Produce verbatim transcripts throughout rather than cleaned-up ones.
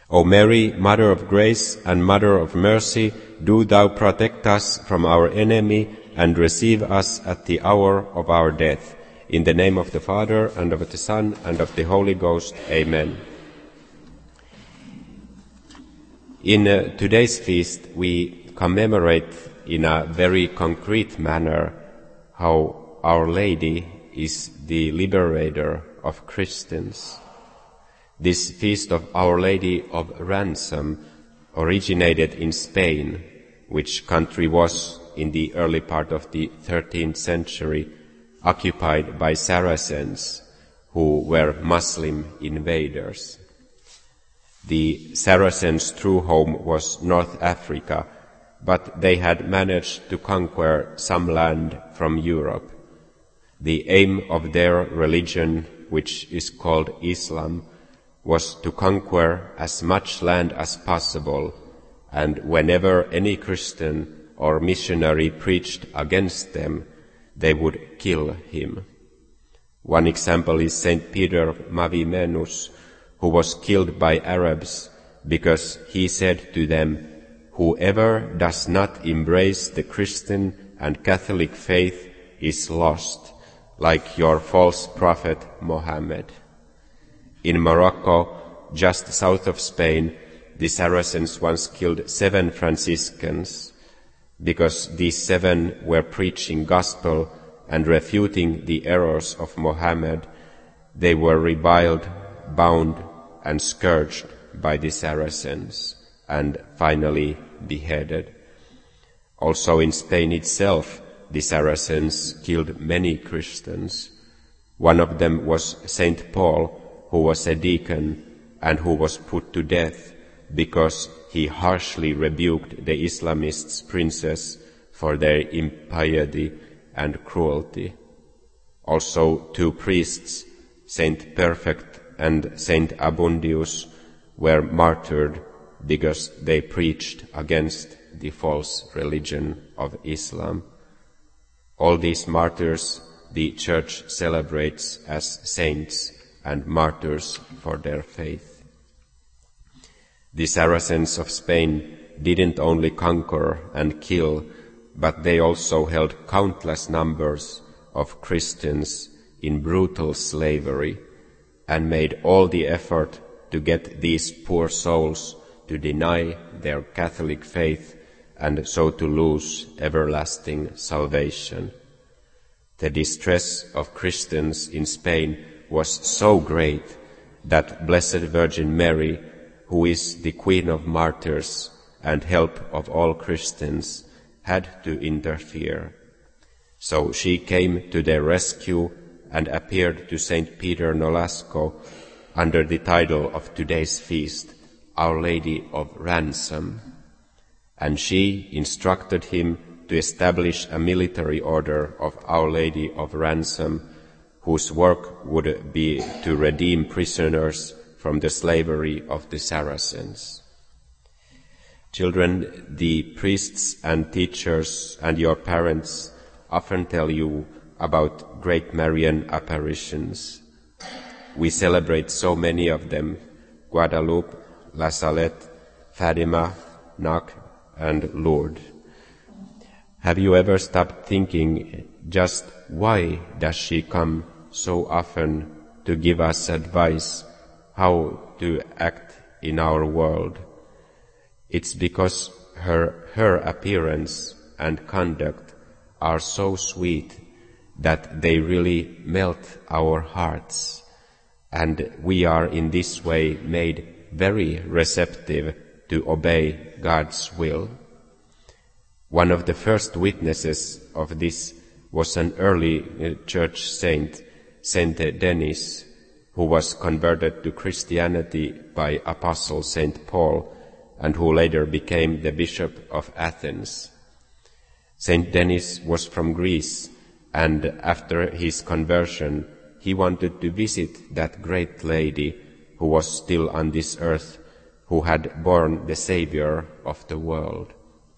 O Mary, Mother of Grace and Mother of Mercy, do thou protect us from our enemy and receive us at the hour of our death. In the name of the Father, and of the Son, and of the Holy Ghost. Amen. In uh, today's feast, we commemorate in a very concrete manner how Our Lady is the liberator of Christians. This feast of Our Lady of Ransom originated in Spain, which country was, in the early part of the thirteenth century, occupied by Saracens, who were Muslim invaders. The Saracens' true home was North Africa, but they had managed to conquer some land from Europe. The aim of their religion, which is called Islam, was to conquer as much land as possible, and whenever any Christian or missionary preached against them, they would kill him. One example is Saint Peter of Mavimenus, who was killed by Arabs because he said to them, "Whoever does not embrace the Christian and Catholic faith is lost, like your false prophet Mohammed." In Morocco, just south of Spain, the Saracens once killed seven Franciscans. Because these seven were preaching gospel and refuting the errors of Mohammed, they were reviled, bound, and scourged by the Saracens, and finally beheaded. Also in Spain itself, the Saracens killed many Christians. One of them was Saint Paul, who was a deacon and who was put to death because he harshly rebuked the Islamists' princes for their impiety and cruelty. Also two priests, Saint Perfect and Saint Abundius, were martyred because they preached against the false religion of Islam. All these martyrs the Church celebrates as saints and martyrs for their faith. The Saracens of Spain didn't only conquer and kill, but they also held countless numbers of Christians in brutal slavery and made all the effort to get these poor souls to deny their Catholic faith and so to lose everlasting salvation. The distress of Christians in Spain was so great that Blessed Virgin Mary, who is the Queen of Martyrs and help of all Christians, had to interfere. So she came to their rescue and appeared to Saint Peter Nolasco under the title of today's feast, Our Lady of Ransom. And she instructed him to establish a military order of Our Lady of Ransom, whose work would be to redeem prisoners from the slavery of the Saracens. Children, the priests and teachers and your parents often tell you about great Marian apparitions. We celebrate so many of them: Guadalupe, La Salette, Fatima, Knock, and Lourdes. Have you ever stopped thinking, just why does she come so often to give us advice how to act in our world? It's because her, her appearance and conduct are so sweet that they really melt our hearts, and we are in this way made very receptive to obey God's will. One of the first witnesses of this was an early church saint, Saint Denis, who was converted to Christianity by Apostle Saint Paul and who later became the Bishop of Athens. Saint Denis was from Greece, and after his conversion he wanted to visit that great lady who was still on this earth, who had borne the Savior of the world.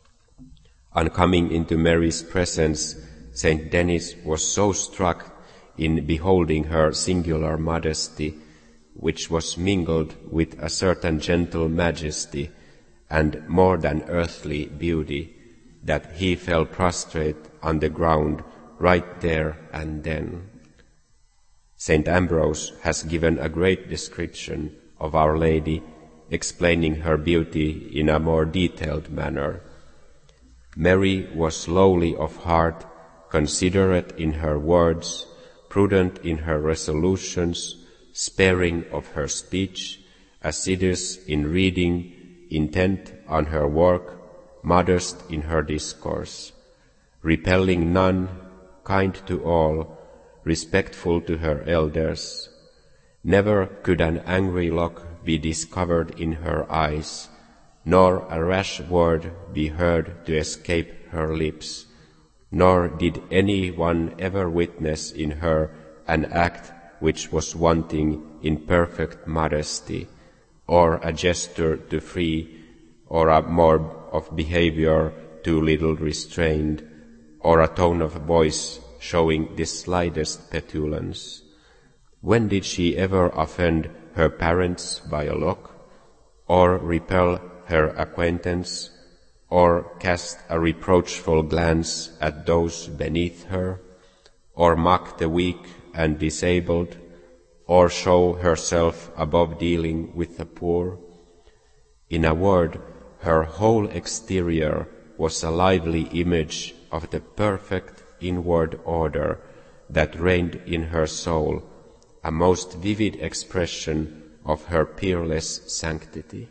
On coming into Mary's presence, Saint Denis was so struck in beholding her singular modesty, which was mingled with a certain gentle majesty and more than earthly beauty, that he fell prostrate on the ground right there and then. Saint Ambrose has given a great description of Our Lady, explaining her beauty in a more detailed manner. Mary was lowly of heart, considerate in her words, prudent in her resolutions, sparing of her speech, assiduous in reading, intent on her work, modest in her discourse, repelling none, kind to all, respectful to her elders. Never could an angry look be discovered in her eyes, nor a rash word be heard to escape her lips, nor did any one ever witness in her an act which was wanting in perfect modesty, or a gesture too free, or a mode of behavior too little restrained, or a tone of voice showing the slightest petulance. When did she ever offend her parents by a look, or repel her acquaintance, or cast a reproachful glance at those beneath her, or mock the weak and disabled, or show herself above dealing with the poor? In a word, her whole exterior was a lively image of the perfect inward order that reigned in her soul, a most vivid expression of her peerless sanctity.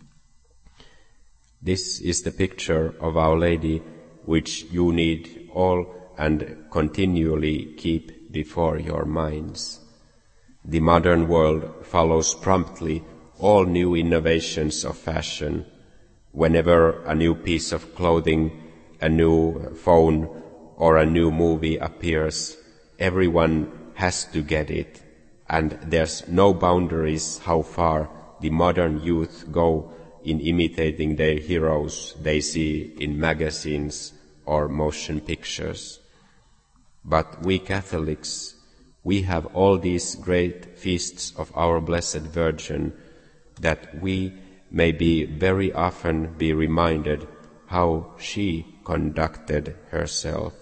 This is the picture of Our Lady which you need all and continually keep before your minds. The modern world follows promptly all new innovations of fashion. Whenever a new piece of clothing, a new phone, or a new movie appears, everyone has to get it, and there's no boundaries how far the modern youth go in imitating their heroes they see in magazines or motion pictures. But we Catholics, we have all these great feasts of our Blessed Virgin, that we may be very often be reminded how she conducted herself.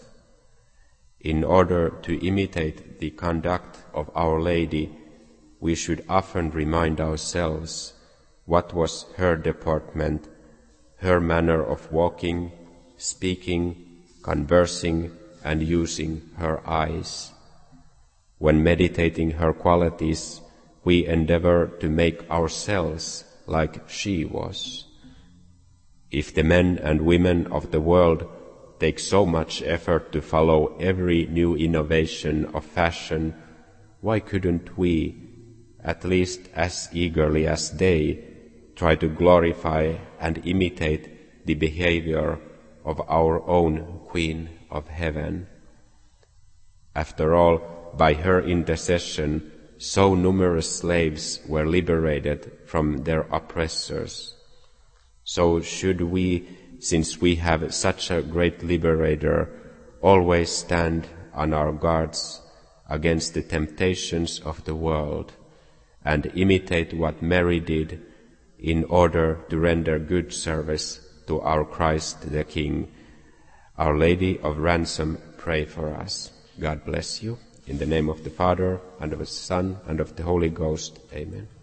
In order to imitate the conduct of Our Lady, we should often remind ourselves what was her deportment, her manner of walking, speaking, conversing, and using her eyes. When meditating her qualities, we endeavor to make ourselves like she was. If the men and women of the world take so much effort to follow every new innovation of fashion, why couldn't we, at least as eagerly as they, try to glorify and imitate the behavior of our own Queen of Heaven? After all, by her intercession, so numerous slaves were liberated from their oppressors. So should we, since we have such a great liberator, always stand on our guards against the temptations of the world and imitate what Mary did in order to render good service to our Christ the King. Our Lady of Ransom, pray for us. God bless you. In the name of the Father, and of the Son, and of the Holy Ghost. Amen.